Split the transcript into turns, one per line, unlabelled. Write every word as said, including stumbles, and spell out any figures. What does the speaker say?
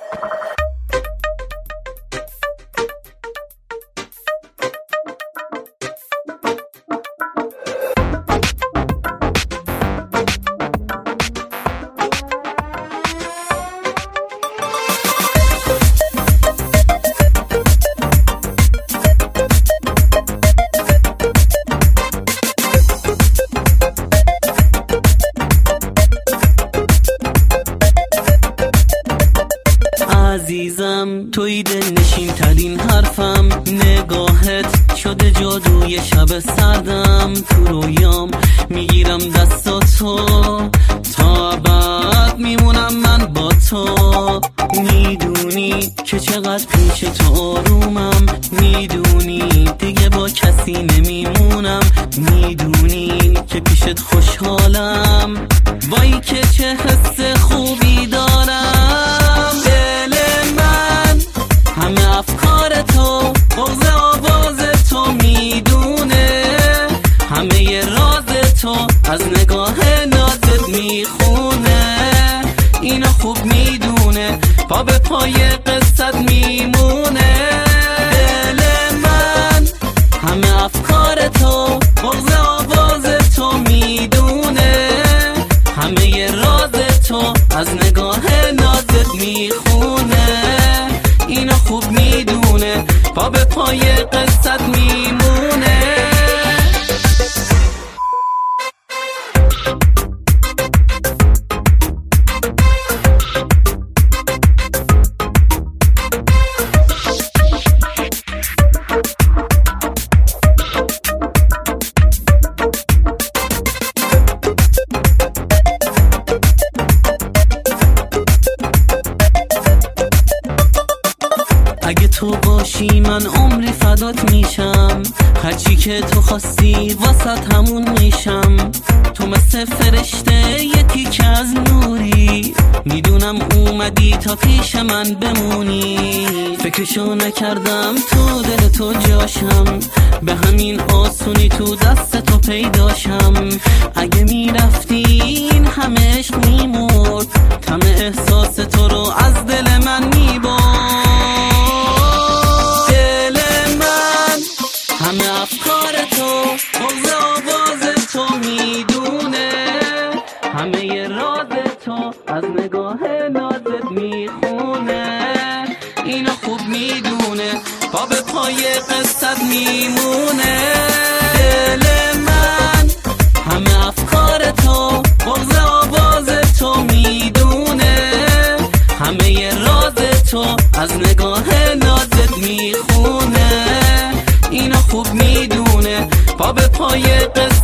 عزیزم توی دلنشین ترین حرفم، نگاهت شده جادوی شب سردم. تو رویام میگیرم دستاتو، تا ابد میمونم من با تو. میدونی که چقدر پیش تو آرومم، میدونی دیگه با کسی نمیمونم، میدونی که پیشت خوشحالم. وای که چه حس خوبی دارم. دل من همه افکار تو، بغض آواز تو میدونه، همه راز تو از نگاه نازت میخونه. اینو خوب میدونه، پا به پای قصت میمونه. دل من همه افکار تو، بغض آواز تو میدونه، همه راز تو از نگاه نازت میخونه. اینو خوب میدونه، پا به پای قصت میمونه. اگه تو باشی من عمری فدات میشم، هرچی که تو خواستی واسط همون میشم. تو مثل فرشته یکی که از نوری، میدونم اومدی تا پیش من بمونی. فکرشو نکردم تو دل تو جاشم، به همین آسونی تو دست تو پیداشم. اگه میرفتی این همه عشق میمرد، تم احساس تو رو از دل من میبرد. همه افکار تو، بغض آواز تو میدونه، همه راز تو از نگاه نازت میخونه. اینو خوب میدونه، پا به پای قصت میمونه. دل من همه افکار تو، بغض آواز تو میدونه، همه راز تو از نگاه نازت میخونه. اینو خوب میدونه، پا به پای قصت